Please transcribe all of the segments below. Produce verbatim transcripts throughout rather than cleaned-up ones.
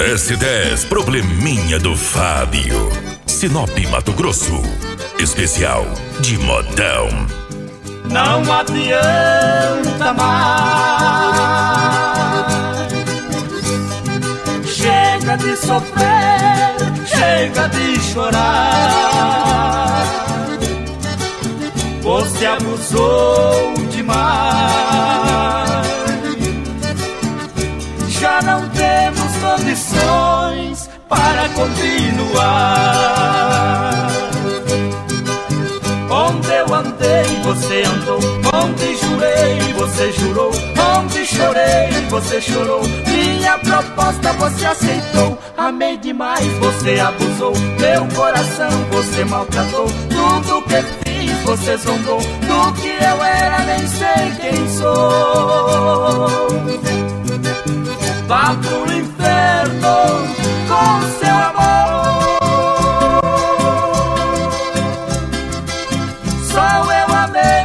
S dez Probleminha do Fábio. Sinop, Mato Grosso. Especial de modão. Não adianta mais. Chega de sofrer, chega de chorar. Você abusou demais. Já não temos condições para continuar. Onde eu andei, você andou. Onde jurei, você jurou. Onde chorei, você chorou. Minha proposta você aceitou. Amei demais, você abusou. Meu coração você maltratou. Tudo que fiz você zombou. Do que eu era nem sei quem sou. Vá pro inferno com seu amor. Só eu amei.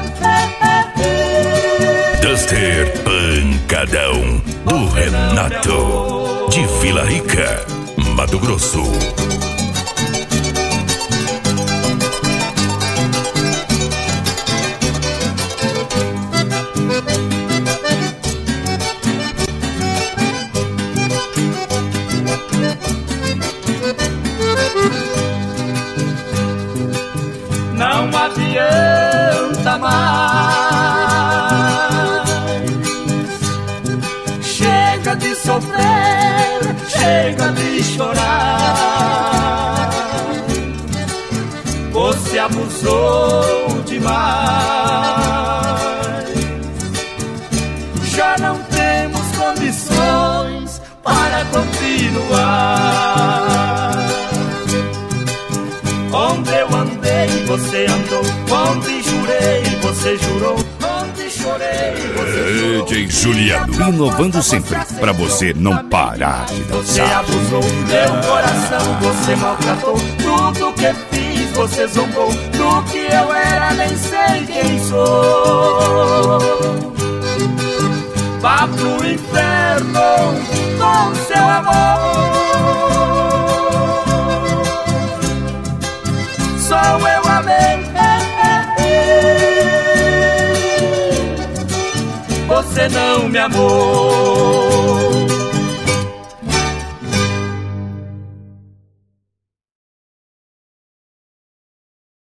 Duster Pancadão do Renato, de Vila Rica, Mato Grosso. Não adianta mais. Chega de sofrer, chega de chorar. Você abusou demais. Já não temos condições para continuar. Onde eu andei, você andou. Onde jurei, você jurou. Onde chorei, você chorou. D J Juliano, inovando sempre, pra você não parar de Você dançar. abusou, meu coração você maltratou. Tudo que fiz você zombou. Do que eu era nem sei quem sou. Vá pro inferno com seu amor. Só eu amei. Você não me amou.